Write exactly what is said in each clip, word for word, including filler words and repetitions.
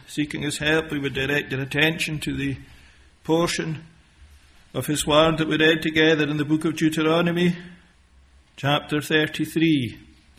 seeking his help, we would direct your attention to the portion of his word that we read together in the book of Deuteronomy, chapter thirty-three.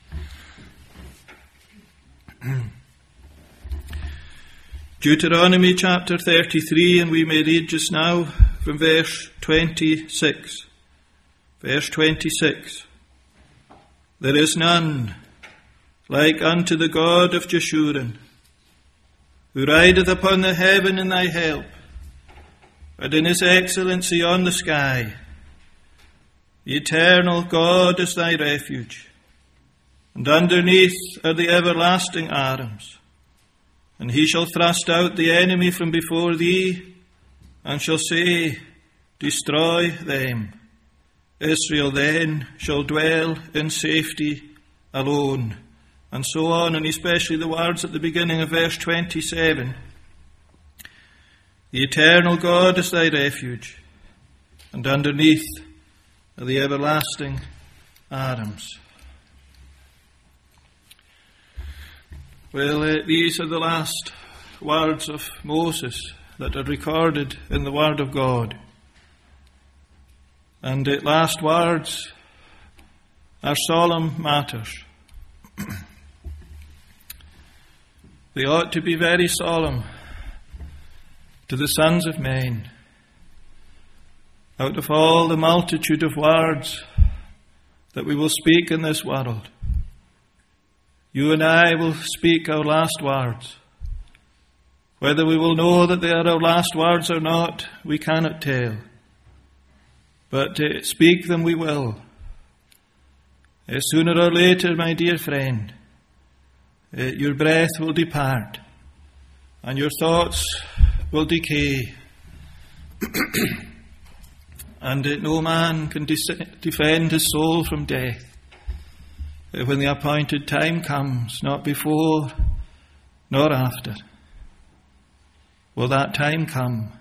Deuteronomy chapter thirty-three, and we may read just now from verse twenty-six. Verse twenty-six. There is none like unto the God of Jeshurun, who rideth upon the heaven in thy help, and in his excellency on the sky. The eternal God is thy refuge, and underneath are the everlasting arms. And he shall thrust out the enemy from before thee, and shall say, Destroy them. Israel then shall dwell in safety alone. And so on, and especially the words at the beginning of verse twenty-seven. The eternal God is thy refuge, and underneath are the everlasting arms. Well, uh, these are the last words of Moses that are recorded in the Word of God. And uh, last words are solemn matters. They ought to be very solemn to the sons of men. Out of all the multitude of words that we will speak in this world, you and I will speak our last words. Whether we will know that they are our last words or not, we cannot tell. But uh, speak them we will. Uh, sooner or later, my dear friend, uh, your breath will depart, and your thoughts will decay. And uh, no man can de- defend his soul from death. Uh, when the appointed time comes, not before nor after, will that time come.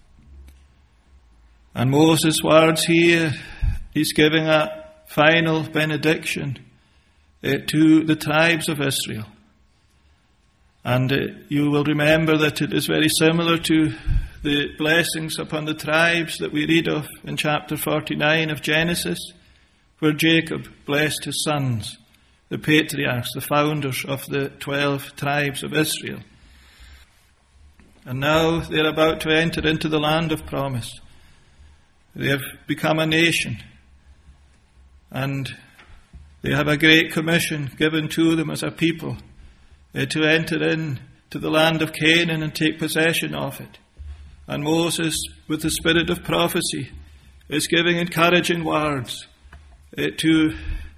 And Moses' words here, he's giving a final benediction uh, to the tribes of Israel. And uh, you will remember that it is very similar to the blessings upon the tribes that we read of in chapter forty-nine of Genesis, where Jacob blessed his sons, the patriarchs, the founders of the twelve tribes of Israel. And now they're about to enter into the land of promise. They have become a nation, and they have a great commission given to them as a people uh, to enter in to the land of Canaan and take possession of it. And Moses, with the spirit of prophecy, is giving encouraging words uh, to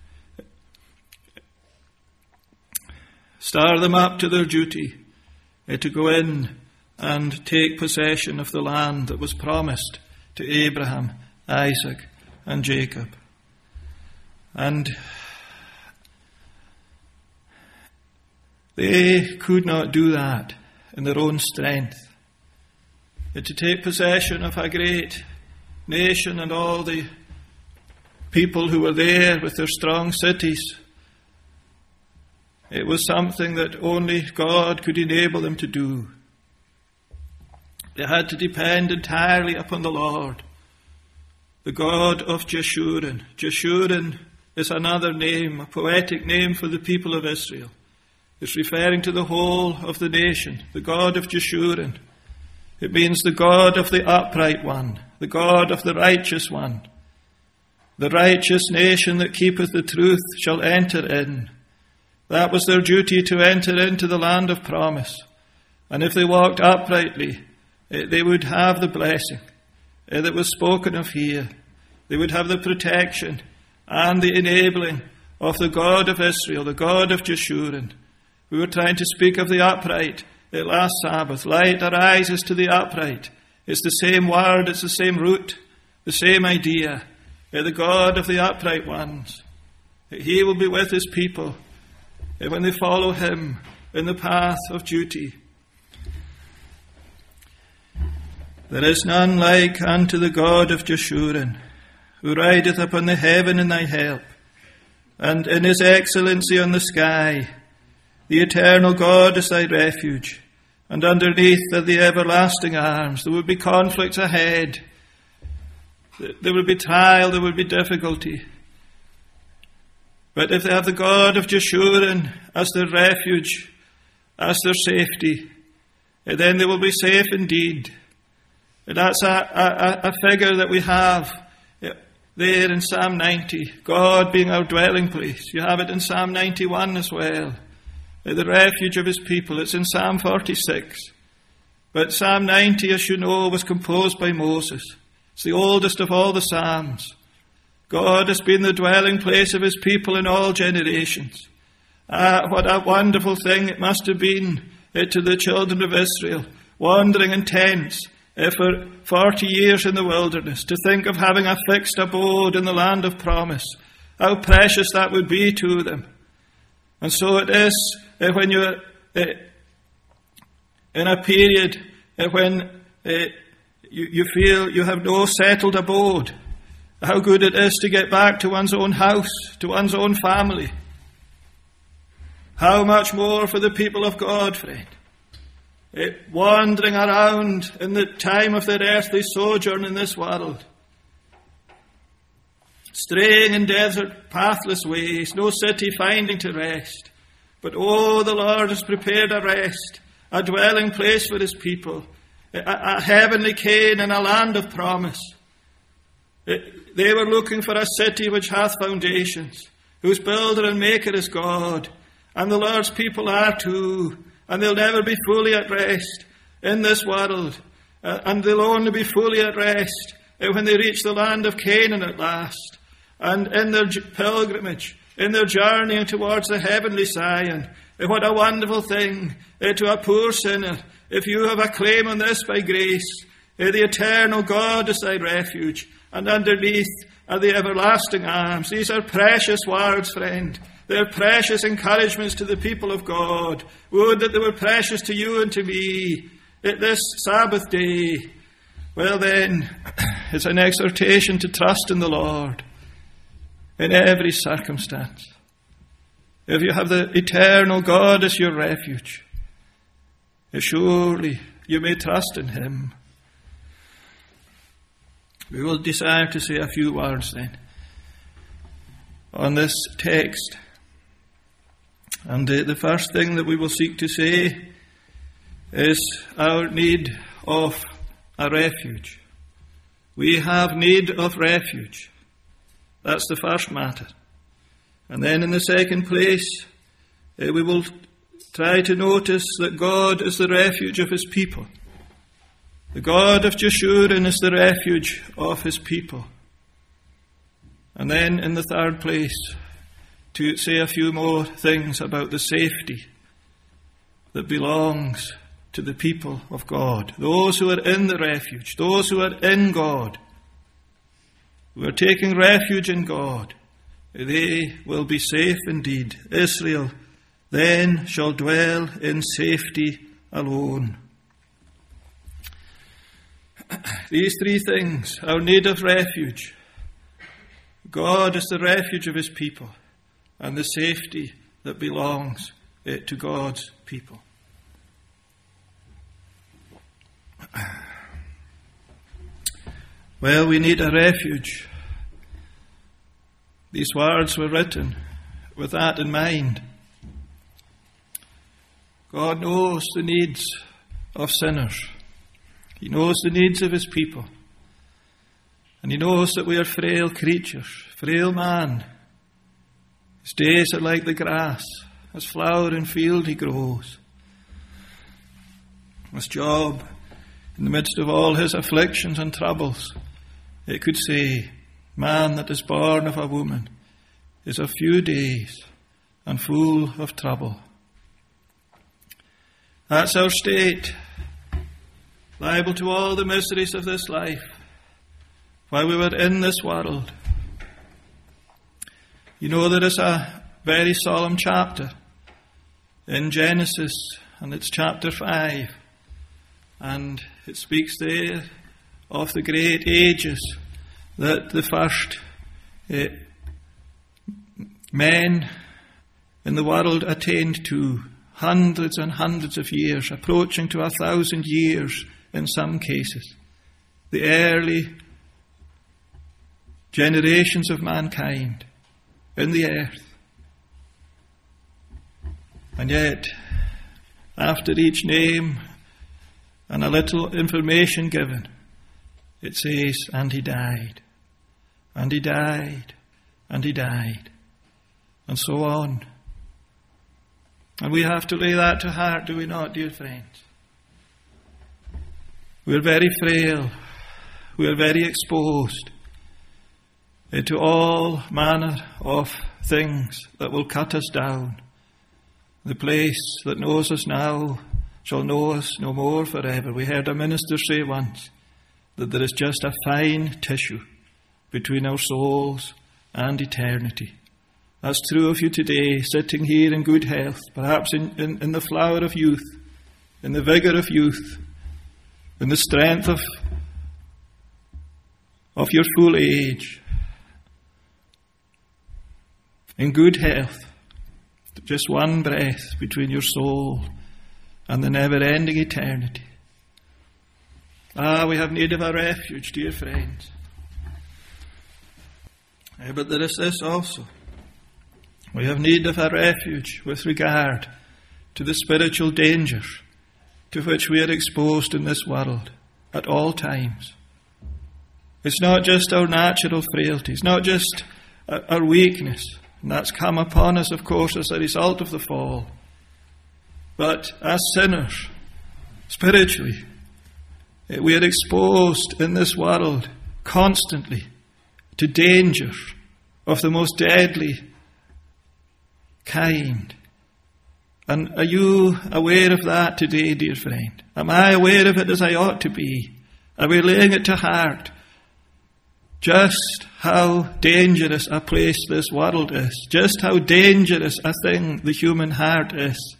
stir them up to their duty, uh, to go in and take possession of the land that was promised to Abraham, Isaac, and Jacob. And they could not do that in their own strength. But to take possession of a great nation and all the people who were there with their strong cities, it was something that only God could enable them to do. They had to depend entirely upon the Lord, the God of Jeshurun. Jeshurun is another name, a poetic name for the people of Israel. It's referring to the whole of the nation, the God of Jeshurun. It means the God of the upright one, the God of the righteous one. The righteous nation that keepeth the truth shall enter in. That was their duty, to enter into the land of promise. And if they walked uprightly, they would have the blessing that was spoken of here. They would have the protection and the enabling of the God of Israel, the God of Jeshurun. We were trying to speak of the upright last Sabbath. Light arises to the upright. It's the same word, it's the same root, the same idea. The God of the upright ones. He will be with his people when they follow him in the path of duty. There is none like unto the God of Jeshurun, who rideth upon the heaven in thy help, and in his excellency on the sky. The eternal God is thy refuge, and underneath are the everlasting arms. There will be conflicts ahead. There will be trial, there will be difficulty. But if they have the God of Jeshurun as their refuge, as their safety, then they will be safe indeed. And that's a, a, a figure that we have there in Psalm ninety. God being our dwelling place. You have it in Psalm ninety-one as well. The refuge of his people. It's in Psalm forty-six. But Psalm ninety, as you know, was composed by Moses. It's the oldest of all the Psalms. God has been the dwelling place of his people in all generations. Ah, what a wonderful thing it must have been uh, to the children of Israel, wandering in tents uh, for forty years in the wilderness, to think of having a fixed abode in the land of promise. How precious that would be to them. And so it is uh, when you're uh, in a period uh, when uh, you, you feel you have no settled abode. How good it is to get back to one's own house, to one's own family. How much more for the people of God, friend. It, wandering around in the time of their earthly sojourn in this world. Straying in desert, pathless ways, no city finding to rest. But oh, the Lord has prepared a rest, a dwelling place for his people, a, a heavenly Canaan, a land of promise. It, they were looking for a city which hath foundations, whose builder and maker is God. And the Lord's people are too. And they'll never be fully at rest in this world. Uh, and they'll only be fully at rest uh, when they reach the land of Canaan at last. And in their pilgrimage, in their journey towards the heavenly Zion. Uh, what a wonderful thing uh, to a poor sinner. If you have a claim on this by grace, uh, the eternal God is thy refuge. And underneath are the everlasting arms. These are precious words, friend. They're precious encouragements to the people of God. Would that they were precious to you and to me at this Sabbath day. Well then, it's an exhortation to trust in the Lord in every circumstance. If you have the eternal God as your refuge, surely you may trust in him. We will desire to say a few words then on this text. And uh, the first thing that we will seek to say is our need of a refuge. We have need of refuge. That's the first matter. And then in the second place, uh, we will try to notice that God is the refuge of his people. The God of Jeshurun is the refuge of his people. And then in the third place, to say a few more things about the safety that belongs to the people of God. Those who are in the refuge, those who are in God, who are taking refuge in God, they will be safe indeed. Israel then shall dwell in safety alone. These three things, our need of refuge, God is the refuge of his people, and the safety that belongs uh, to God's people. Well, we need a refuge. These words were written with that in mind. God knows the needs of sinners. He knows the needs of his people. And he knows that we are frail creatures, frail man. His days are like the grass, as flower in field he grows. As Job, in the midst of all his afflictions and troubles, it could say, man that is born of a woman is of few days and full of trouble. That's our state, liable to all the miseries of this life, while we were in this world. You know, there is a very solemn chapter in Genesis, and it's chapter five, and it speaks there of the great ages that the first uh, men in the world attained to, hundreds and hundreds of years, approaching to a thousand years in some cases. The early generations of mankind in the earth. And yet, after each name and a little information given, it says, and he died, and he died, and he died, and so on. And we have to lay that to heart, do we not, dear friends? We're very frail. We're very exposed to all manner of things that will cut us down. The place that knows us now shall know us no more forever. We heard a minister say once that there is just a fine tissue between our souls and eternity. That's true of you today, sitting here in good health, perhaps in, in, in the flower of youth, in the vigour of youth, in the strength of, of your full age, in good health, just one breath between your soul and the never-ending eternity. Ah, we have need of a refuge, dear friends. Uh, but there is this also. We have need of a refuge with regard to the spiritual dangers to which we are exposed in this world at all times. It's not just our natural frailties, not just our weakness, and that's come upon us, of course, as a result of the fall. But as sinners, spiritually, we are exposed in this world constantly to dangers of the most deadly kind. And are you aware of that today, dear friend? Am I aware of it as I ought to be? Are we laying it to heart just how dangerous a place this world is, just how dangerous a thing the human heart is?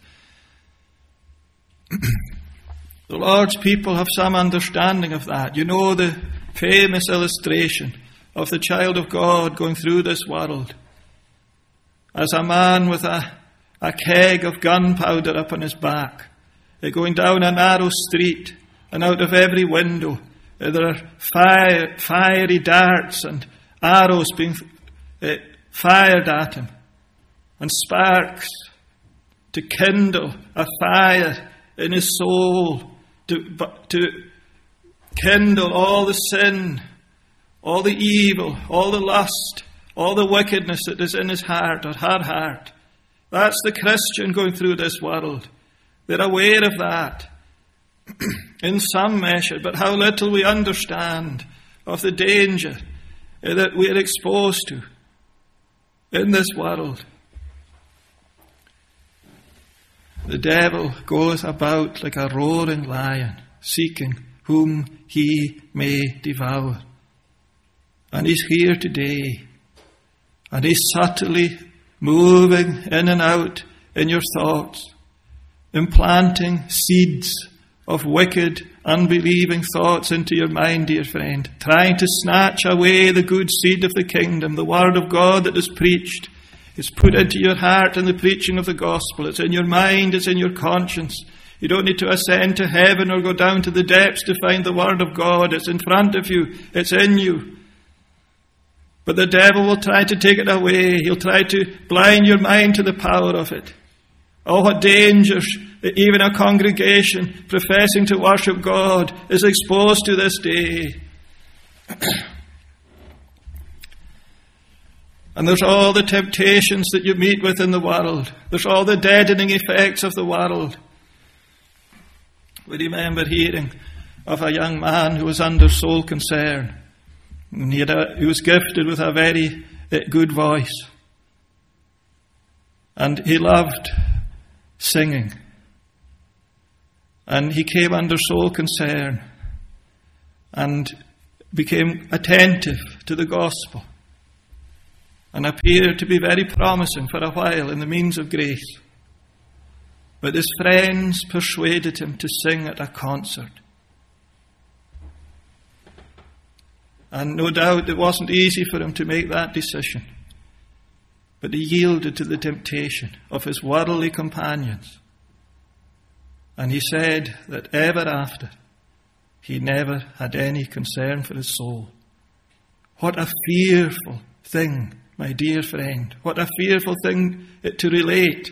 The Lord's people have some understanding of that. You know the famous illustration of the child of God going through this world as a man with a, a keg of gunpowder up on his back, going down a narrow street, and out of every window there are fire, fiery darts and arrows being uh, fired at him, and sparks to kindle a fire in his soul, to, to kindle all the sin, all the evil, all the lust, all the wickedness that is in his heart or her heart. That's the Christian going through this world. They're aware of that in some measure, but how little we understand of the danger that we are exposed to in this world. The devil goes about like a roaring lion, seeking whom he may devour. And he's here today. And he's subtly moving in and out in your thoughts, implanting seeds of wicked, unbelieving thoughts into your mind, dear friend, trying to snatch away the good seed of the kingdom, the word of God that is preached. It's put into your heart in the preaching of the gospel. It's in your mind, it's in your conscience. You don't need to ascend to heaven or go down to the depths to find the word of God. It's in front of you. It's in you. But the devil will try to take it away. He'll try to blind your mind to the power of it. Oh, what dangers even a congregation professing to worship God is exposed to this day. And there's all the temptations that you meet with in the world. There's all the deadening effects of the world. We remember hearing of a young man who was under soul concern. And he, had a, he was gifted with a very uh, good voice. And he loved singing. And he came under soul concern and became attentive to the gospel and appeared to be very promising for a while in the means of grace. But his friends persuaded him to sing at a concert. And no doubt it wasn't easy for him to make that decision. But he yielded to the temptation of his worldly companions. And he said that ever after, he never had any concern for his soul. What a fearful thing, my dear friend. What a fearful thing to relate.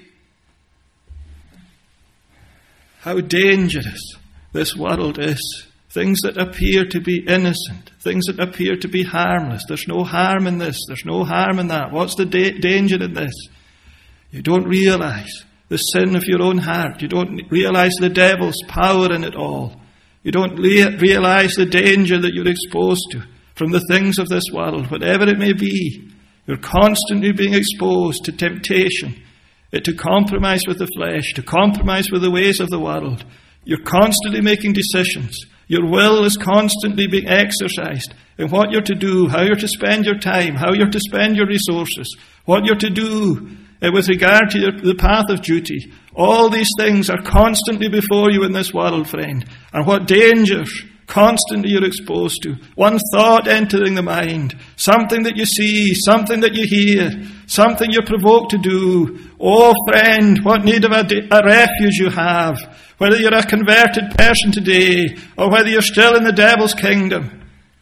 How dangerous this world is. Things that appear to be innocent. Things that appear to be harmless. There's no harm in this. There's no harm in that. What's the da- danger in this? You don't realize the sin of your own heart. You don't realize the devil's power in it all. You don't le- realize the danger that you're exposed to from the things of this world, whatever it may be. You're constantly being exposed to temptation, to compromise with the flesh, to compromise with the ways of the world. You're constantly making decisions. Your will is constantly being exercised in what you're to do, how you're to spend your time, how you're to spend your resources, what you're to do with regard to your, the path of duty. All these things are constantly before you in this world, friend. And what dangers constantly you're exposed to. One thought entering the mind, something that you see, something that you hear, something you're provoked to do. Oh friend, what need of a, a refuge you have, whether you're a converted person today or whether you're still in the devil's kingdom.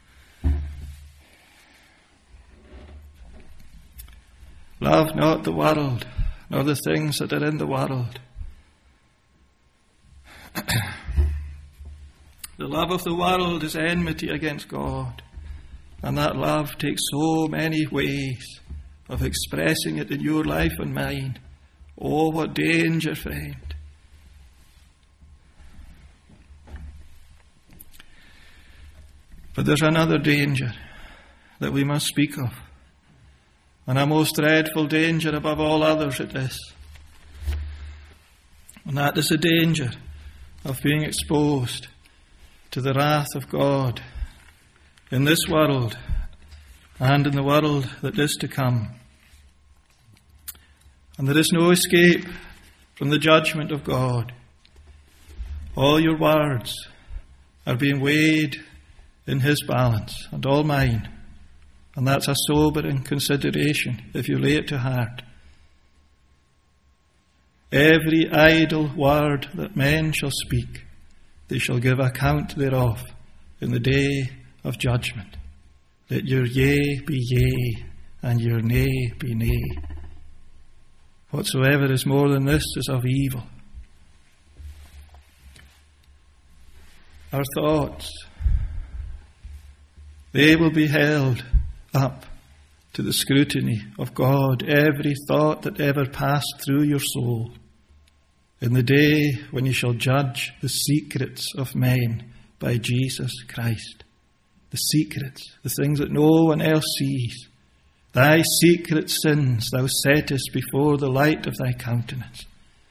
Love not the world, nor the things that are in the world. The love of the world is enmity against God. And that love takes so many ways of expressing it in your life and mine. Oh, what danger, friend. But there's another danger that we must speak of. And a most dreadful danger above all others it is. And that is the danger of being exposed to the wrath of God in this world and in the world that is to come. And there is no escape from the judgment of God. All your words are being weighed in His balance, and all mine. And that's a sobering consideration if you lay it to heart. Every idle word that men shall speak, they shall give account thereof in the day of judgment. Let your yea be yea, and your nay be nay. Whatsoever is more than this is of evil. Our thoughts, they will be held up to the scrutiny of God. Every thought that ever passed through your soul, in the day when you shall judge the secrets of men by Jesus Christ. The secrets, the things that no one else sees. Thy secret sins thou settest before the light of thy countenance.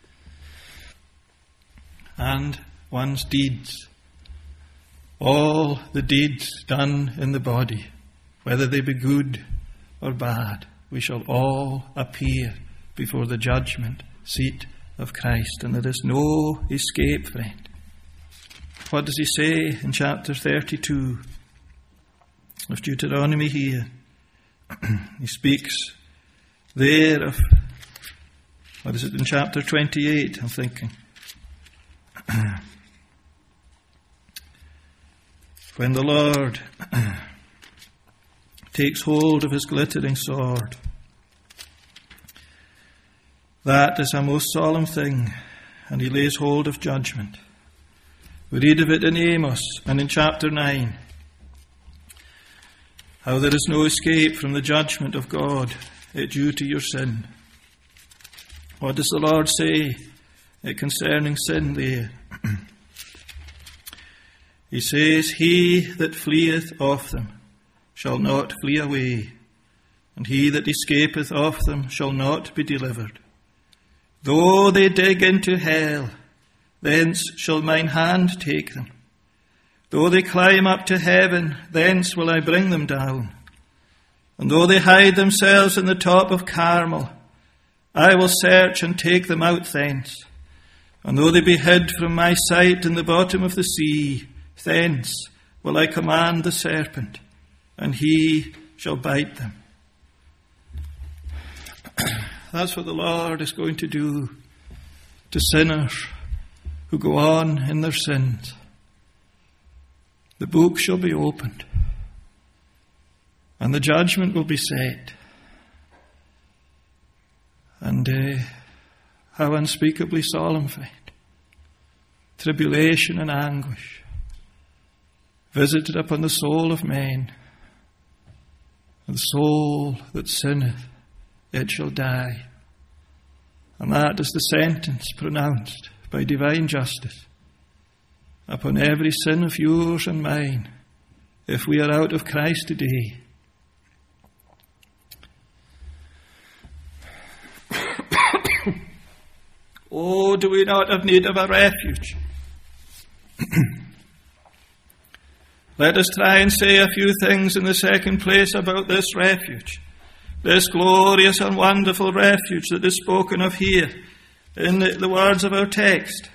And one's deeds, all the deeds done in the body, whether they be good or bad, we shall all appear before the judgment seat of Christ, and there is no escape, friend. What does he say in chapter thirty-two of Deuteronomy here? He speaks there of, what is it, in chapter twenty-eight, I'm thinking. When the Lord takes hold of his glittering sword. That is a most solemn thing, and he lays hold of judgment. We read of it in Amos and in chapter nine, how there is no escape from the judgment of God due to your sin. What does the Lord say concerning sin there? He says, he that fleeth of them shall not flee away, and he that escapeth of them shall not be delivered. Though they dig into hell, thence shall mine hand take them. Though they climb up to heaven, thence will I bring them down. And though they hide themselves in the top of Carmel, I will search and take them out thence. And though they be hid from my sight in the bottom of the sea, thence will I command the serpent, and he shall bite them. That's what the Lord is going to do to sinners who go on in their sins. The book shall be opened, and the judgment will be set. And uh, how unspeakably solemn, friend. Tribulation and anguish visited upon the soul of man. And the soul that sinneth, it shall die. And that is the sentence pronounced by divine justice upon every sin of yours and mine, if we are out of Christ today. Oh, do we not have need of a refuge? Let us try and say a few things in the second place about this refuge. This glorious and wonderful refuge that is spoken of here in the, the words of our text.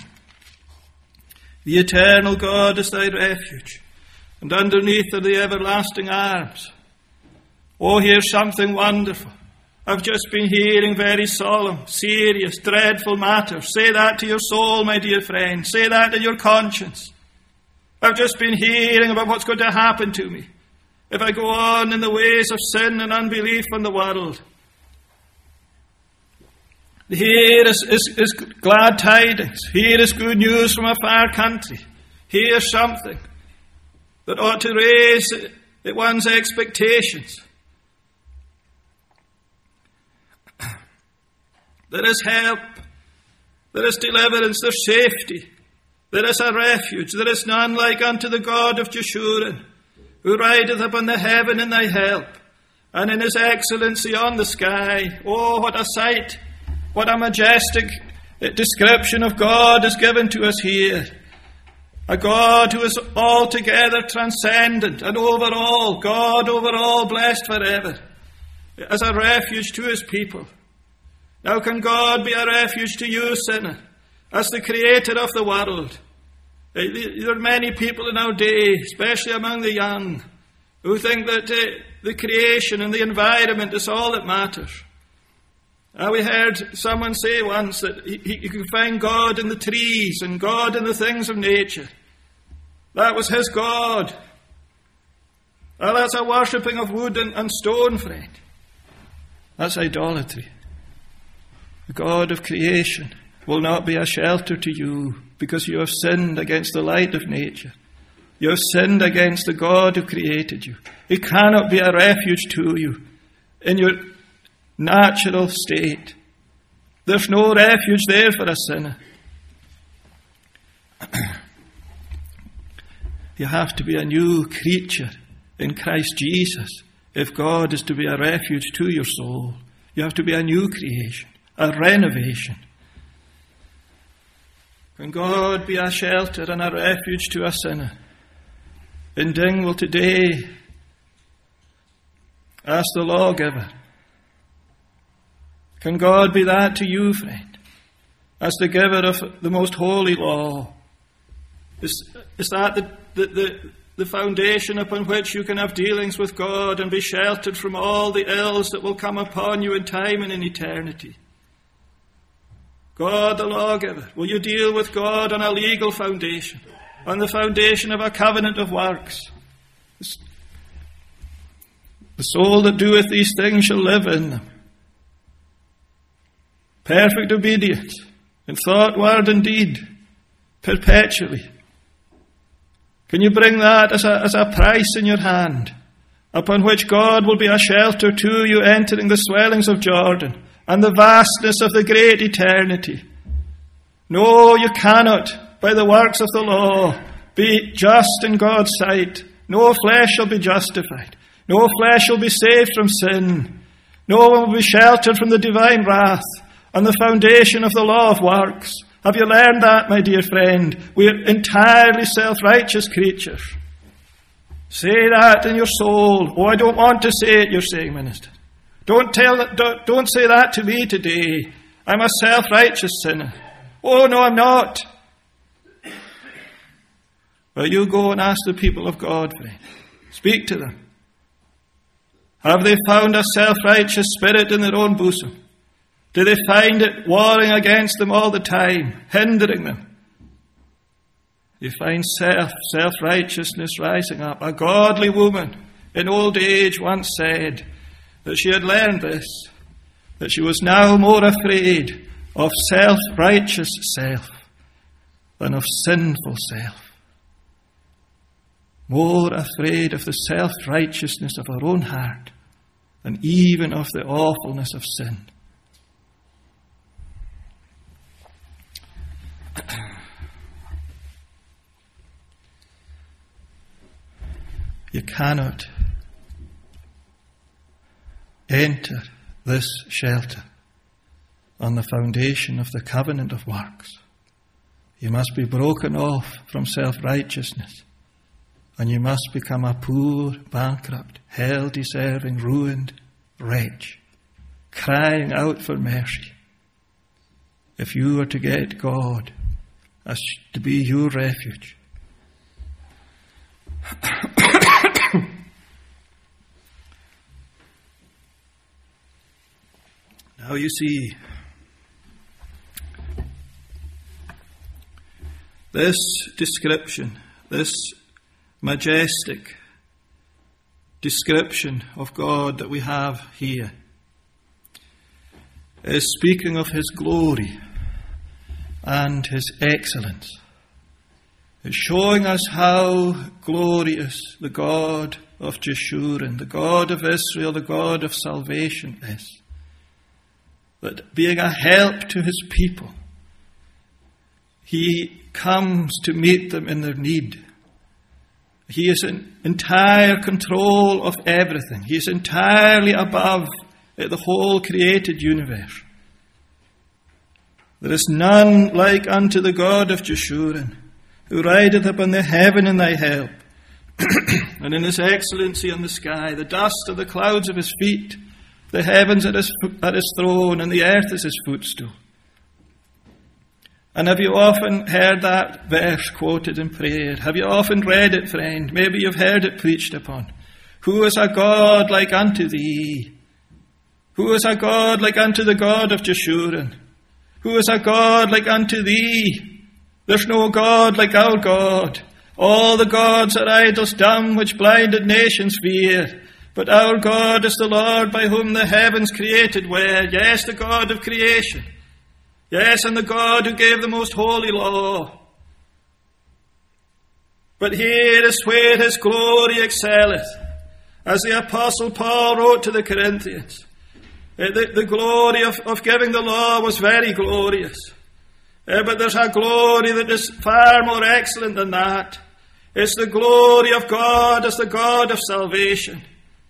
The eternal God is thy refuge, and underneath are the everlasting arms. Oh, here's something wonderful. I've just been hearing very solemn, serious, dreadful matters. Say that to your soul, my dear friend. Say that to your conscience. I've just been hearing about what's going to happen to me if I go on in the ways of sin and unbelief in the world. Here is, is, is glad tidings. Here is good news from a far country. Here's something that ought to raise one's expectations. There is help. There is deliverance. There is safety. There is a refuge. There is none like unto the God of Jeshurun, who rideth upon the heaven in thy help, and in his excellency on the sky. Oh, what a sight! What a majestic description of God is given to us here. A God who is altogether transcendent and over all, God over all, blessed forever, as a refuge to his people. Now can God be a refuge to you, sinner, as the creator of the world? There are many people in our day, especially among the young, who think that uh, the creation and the environment is all that matters. Uh, we heard someone say once that he, he, you can find God in the trees and God in the things of nature. That was his God. Well, that's a worshipping of wood and, and stone, friend. That's idolatry. The God of creation will not be a shelter to you because you have sinned against the light of nature. You have sinned against the God who created you. He cannot be a refuge to you in your natural state. There's no refuge there for a sinner. You have to be a new creature in Christ Jesus if God is to be a refuge to your soul. You have to be a new creation. A renovation. Can God be a shelter and a refuge to a sinner? In Dingwall today, ask the lawgiver. Can God be that to you, friend? As the giver of the most holy law? Is, is that the, the, the, the foundation upon which you can have dealings with God and be sheltered from all the ills that will come upon you in time and in eternity? God the lawgiver, will you deal with God on a legal foundation, on the foundation of a covenant of works? The soul that doeth these things shall live in them. Perfect obedience in thought, word, and deed, perpetually. Can you bring that as a, as a price in your hand, upon which God will be a shelter to you entering the swellings of Jordan and the vastness of the great eternity? No, you cannot, by the works of the law, be just in God's sight. No flesh shall be justified. No flesh shall be saved from sin. No one will be sheltered from the divine wrath on the foundation of the law of works. Have you learned that, my dear friend? We are entirely self-righteous creatures. Say that in your soul. Oh, I don't want to say it, you're saying, minister. Don't tell that, don't, don't say that to me today. I'm a self-righteous sinner. Oh, no, I'm not. Well, you go and ask the people of God, friend. Speak to them. Have they found a self-righteous spirit in their own bosom? Do they find it warring against them all the time, hindering them, You find self, self-righteousness rising up. A godly woman in old age once said that she had learned this, that she was now more afraid of self-righteous self than of sinful self. More afraid of the self-righteousness of her own heart than even of the awfulness of sin. You cannot enter this shelter on the foundation of the covenant of works. You must be broken off from self-righteousness, and you must become a poor, bankrupt, hell-deserving, ruined wretch, crying out for mercy. If you are to get God as to be your refuge. Now you see, this description, this majestic description of God that we have here is speaking of His glory and His excellence. It's showing us how glorious the God of Jeshurun, the God of Israel, the God of salvation is. That being a help to His people, He comes to meet them in their need. He is in entire control of everything. He is entirely above the whole created universe. There is none like unto the God of Jeshurun, who rideth upon the heaven in thy help, and in His excellency on the sky, the dust of the clouds of His feet, the heavens at his, at his throne, and the earth is His footstool. And have you often heard that verse quoted in prayer? Have you often read it, friend? Maybe you've heard it preached upon. Who is a God like unto thee? Who is a God like unto the God of Jeshurun? Who is a God like unto thee? There's no God like our God. All the gods are idols dumb, which blinded nations fear. But our God is the Lord by whom the heavens created were. Yes, the God of creation. Yes, and the God who gave the most holy law. But here is where His glory excelleth. As the Apostle Paul wrote to the Corinthians, the, the glory of, of giving the law was very glorious. Uh, but there's a glory that is far more excellent than that. It's the glory of God as the God of salvation.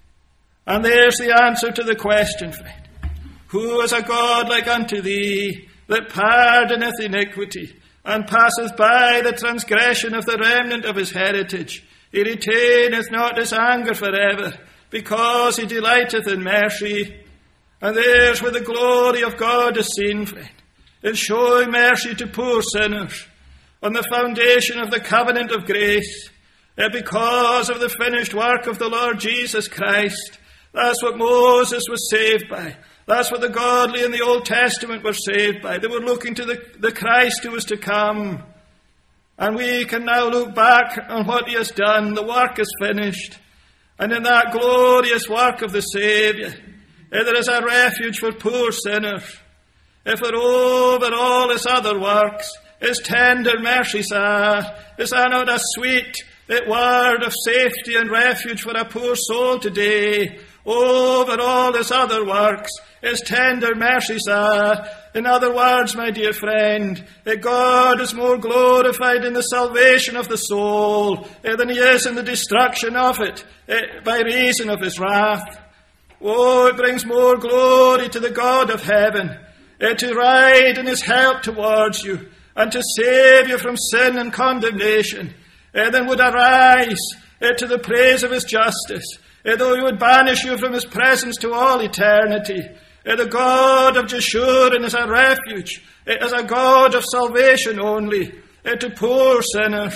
And there's the answer to the question, friend. Who is a God like unto thee, that pardoneth iniquity, and passeth by the transgression of the remnant of His heritage? He retaineth not His anger forever, because He delighteth in mercy. And there's where the glory of God is seen, friend, in showing mercy to poor sinners, on the foundation of the covenant of grace, because of the finished work of the Lord Jesus Christ. That's what Moses was saved by. That's what the godly in the Old Testament were saved by. They were looking to the, the Christ who was to come. And we can now look back on what He has done. The work is finished. And in that glorious work of the Saviour, there is a refuge for poor sinners. If for over all His other works, His tender mercies are, is that not a sweet word of safety and refuge for a poor soul today? Over all His other works, His tender mercies are. In other words, my dear friend, God is more glorified in the salvation of the soul than He is in the destruction of it by reason of His wrath. Oh, it brings more glory to the God of heaven to ride in His help towards you and to save you from sin and condemnation than would arise to the praise of His justice, though He would banish you from His presence to all eternity. The God of Jeshurun is a refuge, is a God of salvation only to poor sinners.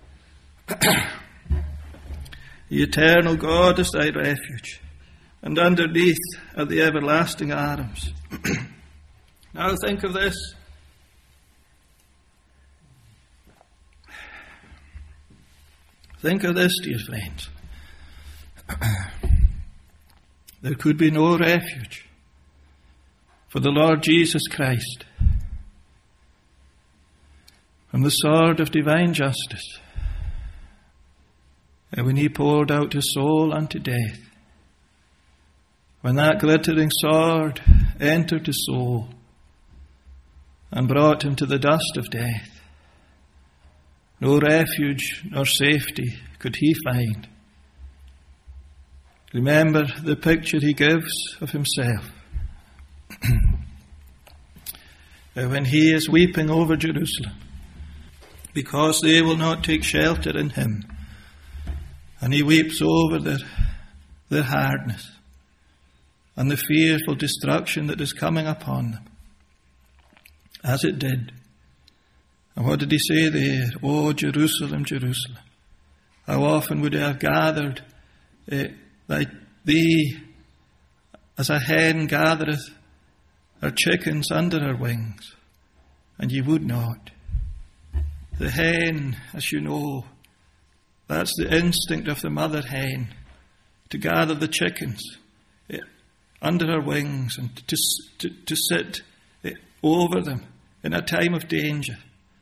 The eternal God is thy refuge, and underneath are the everlasting arms. Now think of this. Think of this, dear friends. There could be no refuge for the Lord Jesus Christ from the sword of divine justice, and when he poured out his soul unto death, when that glittering sword entered his soul and brought him to the dust of death, no refuge nor safety could he find. Remember the picture he gives of himself. When he is weeping over Jerusalem, because they will not take shelter in him, and he weeps over their, their hardness and the fearful destruction that is coming upon them, as it did. And what did he say there? Oh, Jerusalem, Jerusalem, how often would I have gathered uh, like thee, as a hen gathereth her chickens under her wings, and ye would not. The hen, as you know, that's the instinct of the mother hen, to gather the chickens uh, under her wings and to, to, to sit uh, over them in a time of danger.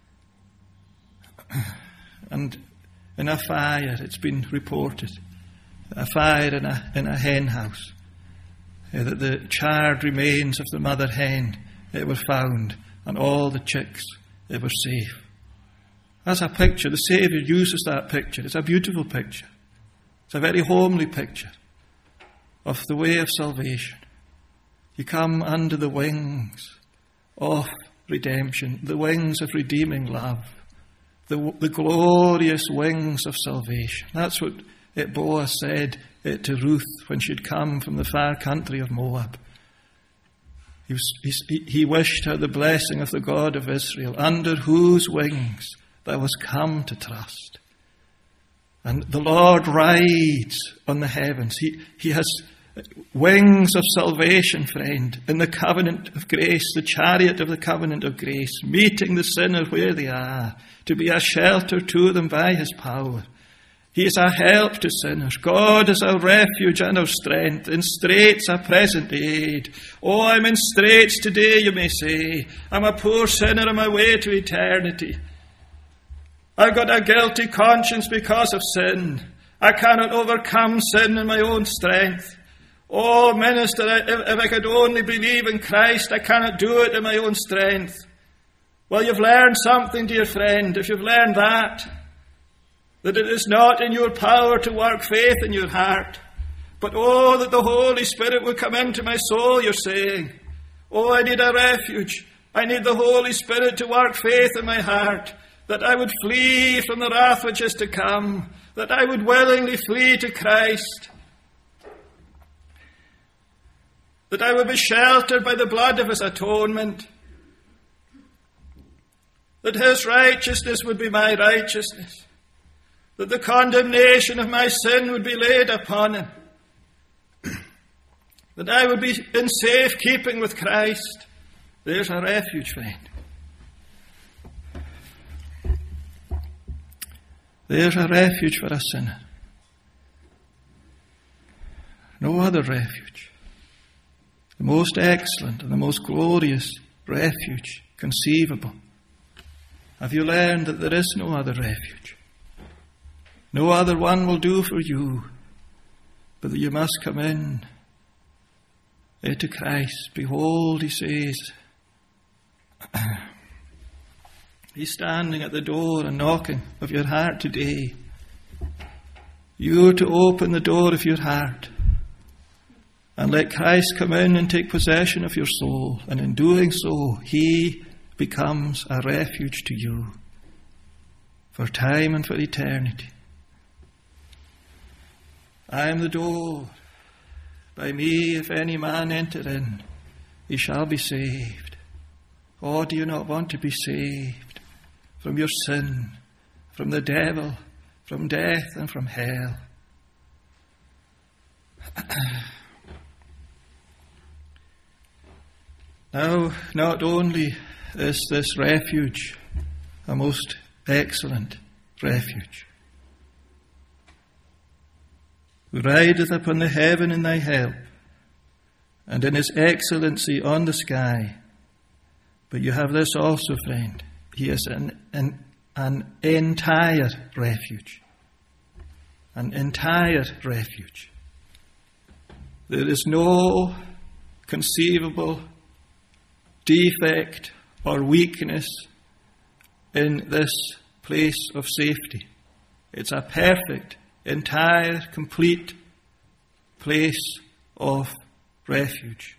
And in a fire, it's been reported, a fire in a, in a hen house, uh, that the charred remains of the mother hen uh, were found, and all the chicks uh, were safe. That's a picture. The Saviour uses that picture. It's a beautiful picture. It's a very homely picture of the way of salvation. You come under the wings of redemption, the wings of redeeming love, the, the glorious wings of salvation. That's what it, Boaz said it to Ruth when she'd come from the far country of Moab. He, was, he, he wished her the blessing of the God of Israel, under whose wings thou hast come to trust. And the Lord rides on the heavens. He, he has wings of salvation, friend, in the covenant of grace, the chariot of the covenant of grace, meeting the sinner where they are, to be a shelter to them by his power. He is a help to sinners. God is our refuge and our strength. In straits a present aid. Oh, I'm in straits today, you may say. I'm a poor sinner on my way to eternity. I've got a guilty conscience because of sin. I cannot overcome sin in my own strength. Oh, minister, if, if I could only believe in Christ, I cannot do it in my own strength. Well, you've learned something, dear friend, if you've learned that, that it is not in your power to work faith in your heart, but oh, that the Holy Spirit would come into my soul, you're saying. Oh, I need a refuge. I need the Holy Spirit to work faith in my heart, that I would flee from the wrath which is to come, that I would willingly flee to Christ, that I would be sheltered by the blood of his atonement, that his righteousness would be my righteousness, that the condemnation of my sin would be laid upon him, that I would be in safe keeping with Christ. There's a refuge, friend. There's a refuge for a sinner. No other refuge. The most excellent and the most glorious refuge conceivable. Have you learned that there is no other refuge? No other one will do for you, but that you must come in to Christ. Behold, he says, he's standing at the door and knocking of your heart today. You're to open the door of your heart and let Christ come in and take possession of your soul. And in doing so, he becomes a refuge to you for time and for eternity. I am the door. By me, if any man enter in, he shall be saved. Oh, do you not want to be saved from your sin, from the devil, from death, and from hell? Now, not only is this refuge a most excellent refuge, who rideth upon the heaven in thy help, and in his excellency on the sky. But you have this also, friend. He is an, an, an entire refuge. An entire refuge. There is no conceivable defect or weakness in this place of safety. It's a perfect, entire, complete place of refuge.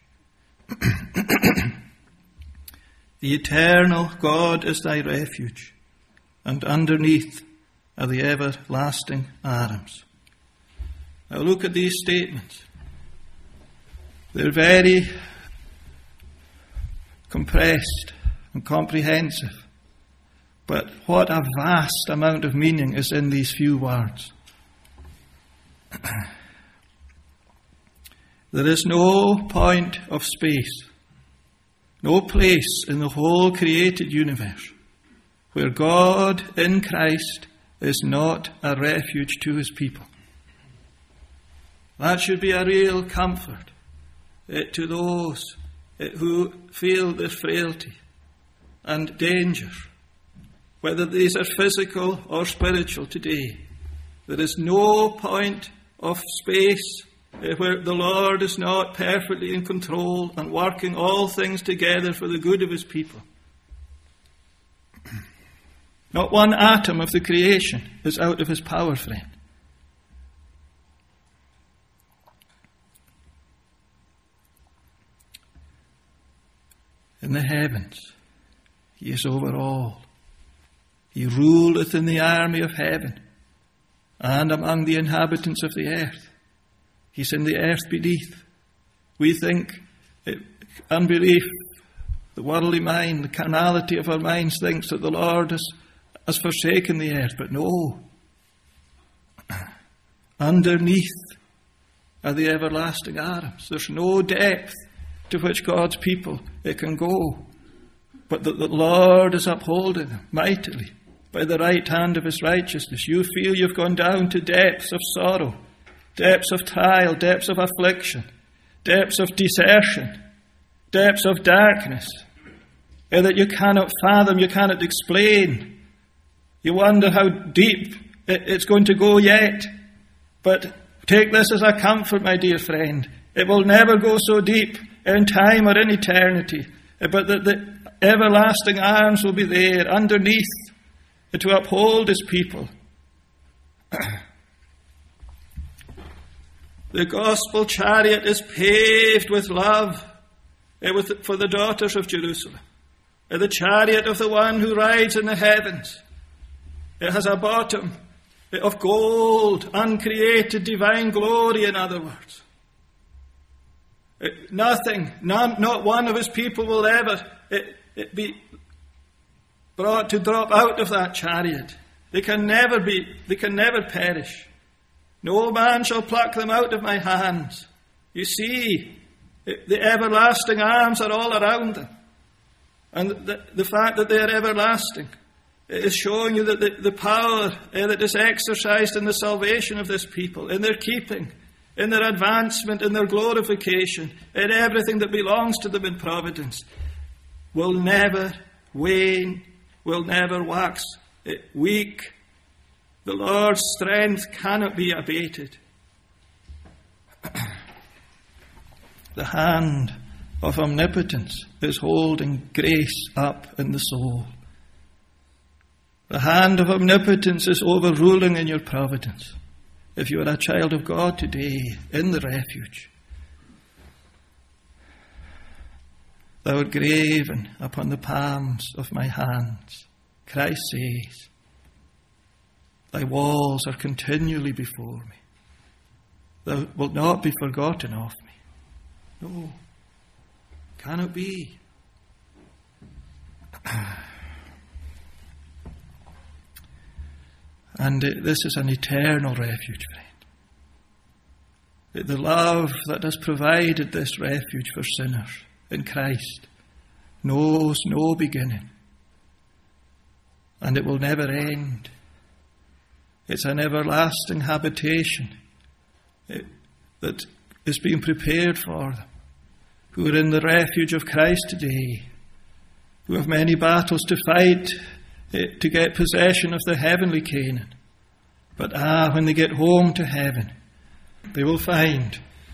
The eternal God is thy refuge, and underneath are the everlasting arms. Now look at these statements. They're very compressed and comprehensive. But what a vast amount of meaning is in these few words. There is no point of space, no place in the whole created universe where God in Christ is not a refuge to his people. That should be a real comfort uh, to those uh, who feel their frailty and danger, whether these are physical or spiritual today. There is no point of space uh, where the Lord is not perfectly in control and working all things together for the good of his people. Not one atom of the creation is out of his power, friend. In the heavens, he is over all. He ruleth in the army of heaven and among the inhabitants of the earth. He's in the earth beneath. We think it, unbelief, the worldly mind, the carnality of our minds thinks that the Lord has, has forsaken the earth, but no. Underneath are the everlasting arms. There's no depth to which God's people it can go, but that the Lord is upholding them mightily by the right hand of his righteousness. You feel you've gone down to depths of sorrow, depths of trial, depths of affliction, depths of desertion, depths of darkness, and that you cannot fathom, you cannot explain. You wonder how deep it's going to go yet. But take this as a comfort, my dear friend. It will never go so deep in time or in eternity, but that the everlasting arms will be there underneath to uphold his people. The gospel chariot is paved with love for the daughters of Jerusalem. The chariot of the one who rides in the heavens. It has a bottom of gold, uncreated divine glory, in other words. It, nothing, none, not one of his people will ever it, it be brought to drop out of that chariot. They can never be, they can never perish. No man shall pluck them out of my hands. You see, it, the everlasting arms are all around them. And the, the fact that they are everlasting is showing you that the, the power uh, that is exercised in the salvation of this people, in their keeping, in their advancement, in their glorification, in everything that belongs to them in providence, will never wane, will never wax weak. The Lord's strength cannot be abated. The hand of omnipotence is holding grace up in the soul. The hand of omnipotence is overruling in your providence. If you are a child of God today, in the refuge, thou art graven upon the palms of my hands. Christ says, thy walls are continually before me. Thou wilt not be forgotten of me. No, cannot be. And this is an eternal refuge, friend. The love that has provided this refuge for sinners in Christ knows no beginning. And it will never end. It's an everlasting habitation that is being prepared for them, who are in the refuge of Christ today, who have many battles to fight to get possession of the heavenly Canaan. But ah, when they get home to heaven, they will find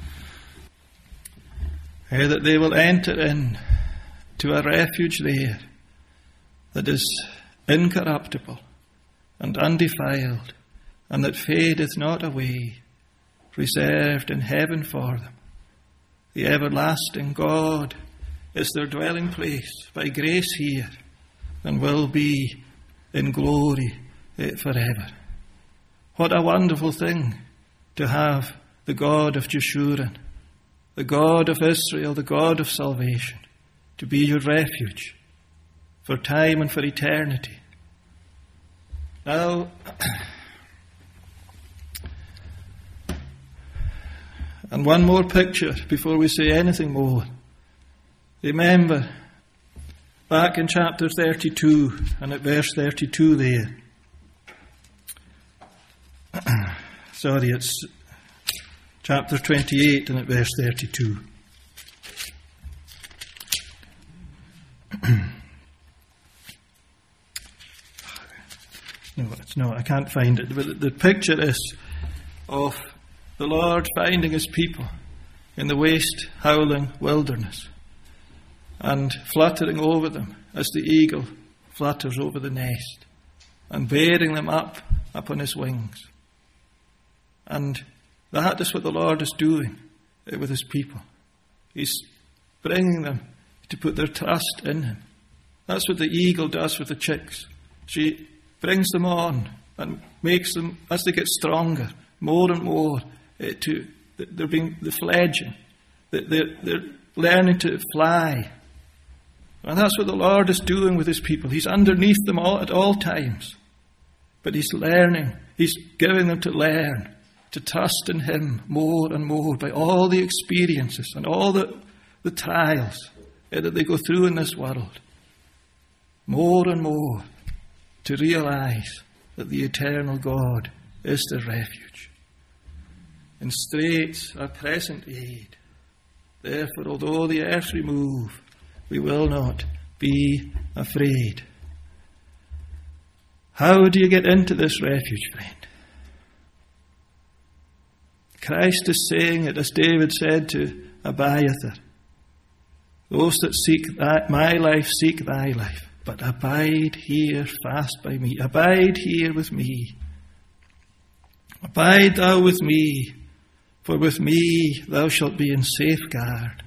uh, that they will enter in to a refuge there that is incorruptible and undefiled, and that fadeth not away, reserved in heaven for them. The everlasting God is their dwelling place by grace here, and will be in glory forever. What a wonderful thing to have the God of Jeshurun, the God of Israel, the God of salvation, to be your refuge for time and for eternity. Now, and one more picture before we say anything more. Remember, back in chapter thirty-two, and at verse thirty-two there. Sorry, it's chapter twenty-eight and at verse thirty-two. No, it's no, I can't find it. But the picture is of the Lord finding his people in the waste, howling wilderness, and fluttering over them as the eagle flutters over the nest, and bearing them up upon his wings. And that is what the Lord is doing with his people. He's bringing them to put their trust in him. That's what the eagle does with the chicks. She brings them on and makes them, as they get stronger, more and more, uh, to they're being the fledging. They're, they're learning to fly. And that's what the Lord is doing with his people. He's underneath them all at all times. But he's learning. He's giving them to learn, to trust in him more and more by all the experiences and all the, the trials uh, that they go through in this world. More and more to realize that the eternal God is their refuge. In straits our present aid. Therefore, although the earth remove, we will not be afraid. How do you get into this refuge, friend? Christ is saying it as David said to Abiathar. Those that seek that, my life seek thy life. But abide here fast by me. Abide here with me. Abide thou with me, for with me thou shalt be in safeguard.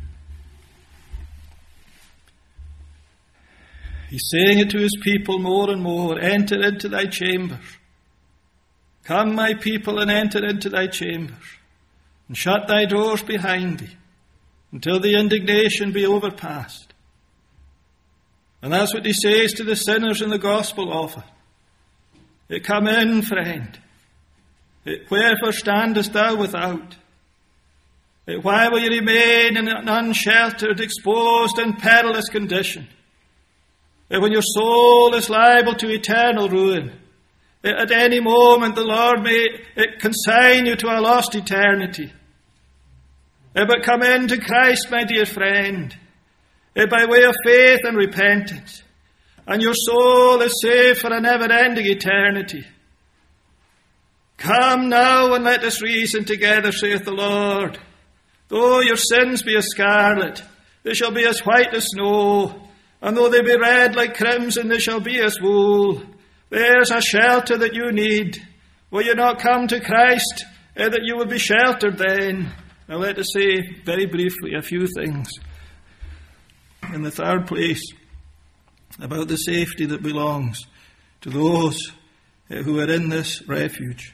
He's saying it to his people more and more. Enter into thy chambers. Come, my people, and enter into thy chambers, and shut thy doors behind thee, until the indignation be overpast. And that's what he says to the sinners in the gospel offer. Come in, friend. Wherefore standest thou without? Why will you remain in an unsheltered, exposed, and perilous condition? When your soul is liable to eternal ruin, at any moment the Lord may consign you to a lost eternity. But come into Christ, my dear friend, by way of faith and repentance, and your soul is saved for a never-ending eternity. Come now and let us reason together, saith the Lord. Though your sins be as scarlet, they shall be as white as snow, and though they be red like crimson, they shall be as wool. There's a shelter that you need. Will you not come to Christ, uh, that you will be sheltered then? Now let us say very briefly a few things. In the third place, about the safety that belongs to those who are in this refuge.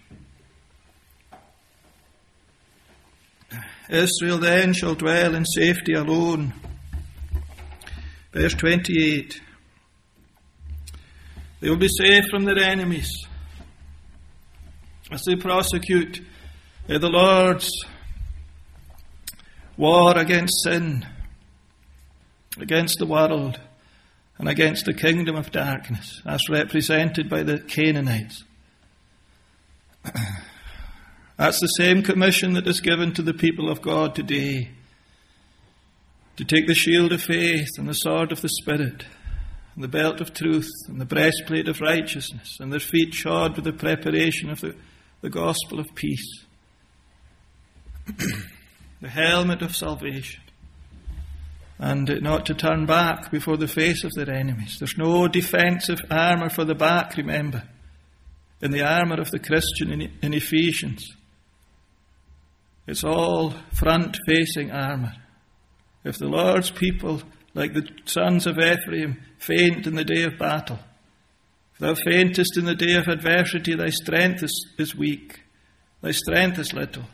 Israel then shall dwell in safety alone. Verse twenty-eight. They will be safe from their enemies as they prosecute the Lord's war against sin, against the world, and against the kingdom of darkness, as represented by the Canaanites. That's the same commission that is given to the people of God today. To take the shield of faith and the sword of the Spirit, and the belt of truth, and the breastplate of righteousness, and their feet shod with the preparation of the, the gospel of peace. The helmet of salvation. And not to turn back before the face of their enemies. There's no defensive armour for the back, remember, in the armour of the Christian in, in Ephesians. It's all front-facing armour. If the Lord's people, like the sons of Ephraim, faint in the day of battle, if thou faintest in the day of adversity, thy strength is, is weak, thy strength is little.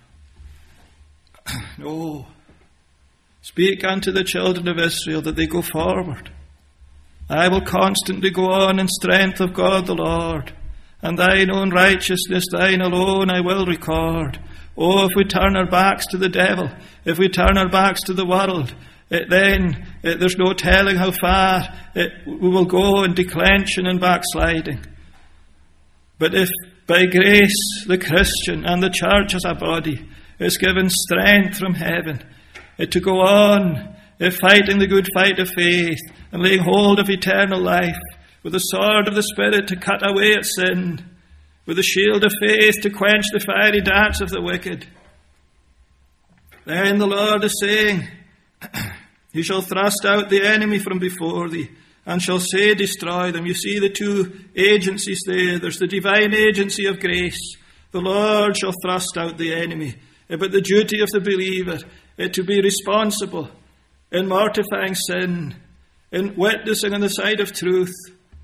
No. Speak unto the children of Israel that they go forward. I will constantly go on in strength of God the Lord, and thine own righteousness, thine alone I will record. Oh, if we turn our backs to the devil, if we turn our backs to the world, it, then it, there's no telling how far it, we will go in declension and backsliding. But if by grace the Christian and the church as a body is given strength from heaven it, to go on if fighting the good fight of faith and laying hold of eternal life, with the sword of the Spirit to cut away at sin, with the shield of faith to quench the fiery darts of the wicked. Then the Lord is saying, He shall thrust out the enemy from before thee, and shall say, destroy them. You see the two agencies there. There's the divine agency of grace. The Lord shall thrust out the enemy. But the duty of the believer is to be responsible in mortifying sin, in witnessing on the side of truth.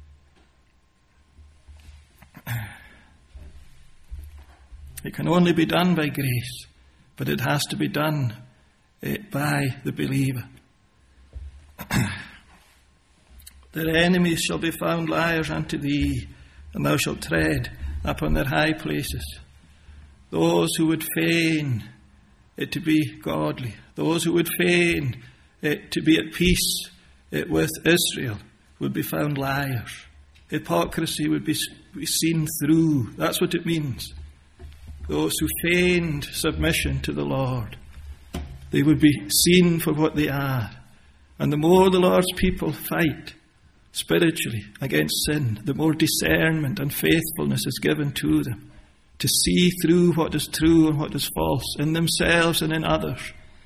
It can only be done by grace, but it has to be done by the believer. Their enemies shall be found liars unto thee, and thou shalt tread upon their high places. Those who would feign it to be godly, those who would feign it to be at peace it with Israel, would be found liars. Hypocrisy would be seen through. That's what it means. Those who feigned submission to the Lord, they would be seen for what they are. And the more the Lord's people fight spiritually against sin, the more discernment and faithfulness is given to them to see through what is true and what is false in themselves and in others.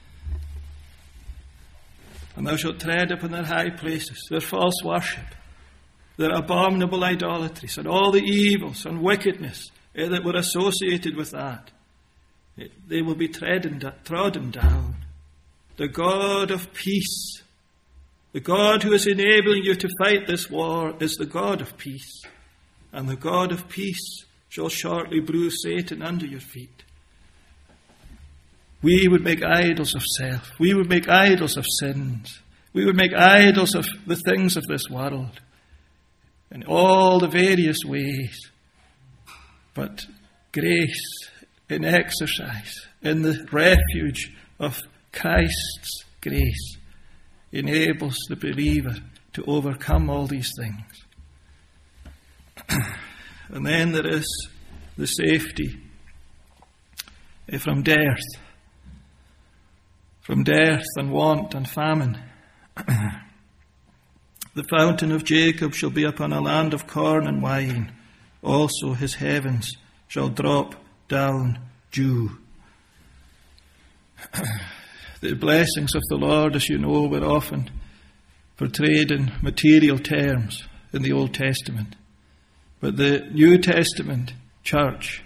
And thou shalt tread upon their high places, their false worship, their abominable idolatries, and all the evils and wickedness eh, that were associated with that. It, they will be treading, trodden down. The God of peace, the God who is enabling you to fight this war, is the God of peace. And the God of peace shall shortly bruise Satan under your feet. We would make idols of self. We would make idols of sins. We would make idols of the things of this world in all the various ways. But grace in exercise, in the refuge of Christ's grace, enables the believer to overcome all these things. And then there is the safety from death, from death and want and famine. The fountain of Jacob shall be upon a land of corn and wine. Also his heavens shall drop down dew. The blessings of the Lord, as you know, were often portrayed in material terms in the Old Testament. But the New Testament church,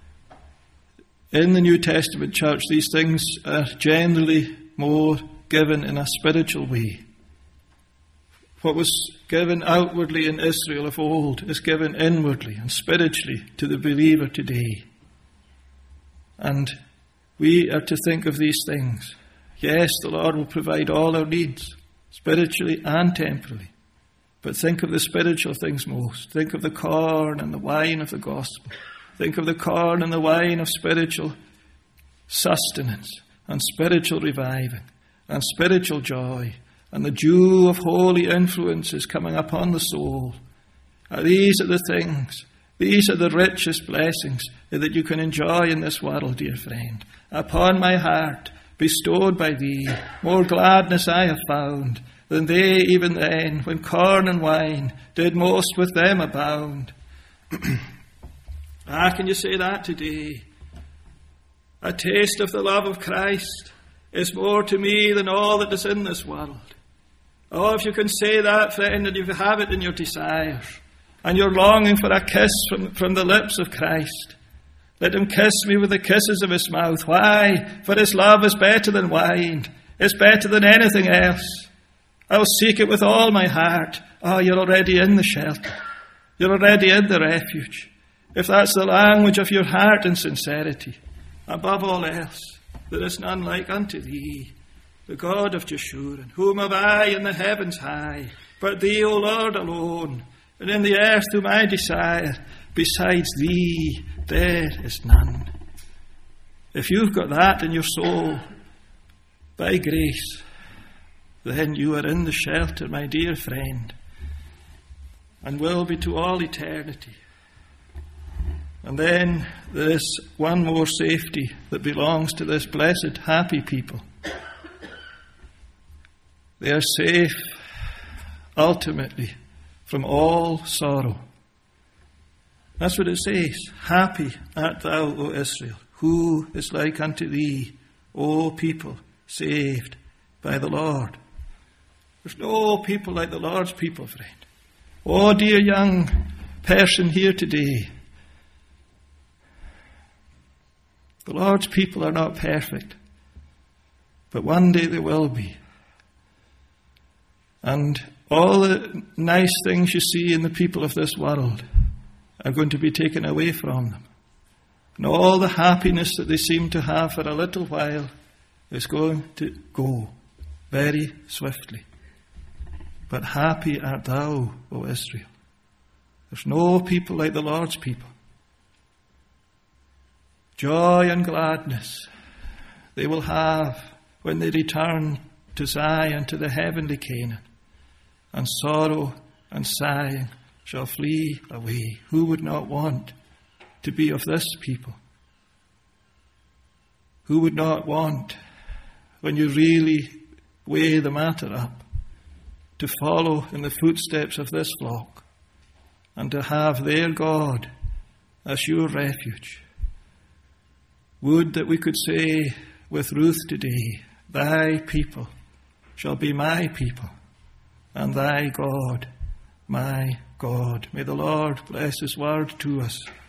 in the New Testament church, these things are generally more given in a spiritual way. What was given outwardly in Israel of old is given inwardly and spiritually to the believer today. And we are to think of these things. Yes, the Lord will provide all our needs, spiritually and temporally. But think of the spiritual things most. Think of the corn and the wine of the gospel. Think of the corn and the wine of spiritual sustenance and spiritual reviving and spiritual joy and the dew of holy influences coming upon the soul. Now, these are the things These are the richest blessings that you can enjoy in this world, dear friend. Upon my heart, bestowed by thee, more gladness I have found than they even then, when corn and wine did most with them abound. Ah, can you say that today? A taste of the love of Christ is more to me than all that is in this world. Oh, if you can say that, friend, and if you have it in your desires, and you're longing for a kiss from, from the lips of Christ, let him kiss me with the kisses of his mouth. Why? For his love is better than wine. It's better than anything else. I'll seek it with all my heart. Oh, you're already in the shelter. You're already in the refuge. If that's the language of your heart and sincerity, above all else, there is none like unto thee, the God of Jeshurun. Whom have I in the heavens high, but thee, O Lord, alone, and in the earth whom I desire, besides thee there is none. If you've got that in your soul, by grace, then you are in the shelter, my dear friend, and will be to all eternity. And then there is one more safety that belongs to this blessed, happy people. They are safe, ultimately, from all sorrow. That's what it says. Happy art thou, O Israel, who is like unto thee, O people saved by the Lord. There's no people like the Lord's people, friend. Oh, dear young person here today, the Lord's people are not perfect, but one day they will be. And all the nice things you see in the people of this world are going to be taken away from them. And all the happiness that they seem to have for a little while is going to go very swiftly. But happy art thou, O Israel. There's no people like the Lord's people. Joy and gladness they will have when they return to Zion, to the heavenly Canaan. And sorrow and sighing shall flee away. Who would not want to be of this people? Who would not want, when you really weigh the matter up, to follow in the footsteps of this flock and to have their God as your refuge? Would that we could say with Ruth today, thy people shall be my people, and thy God my God. May the Lord bless his word to us.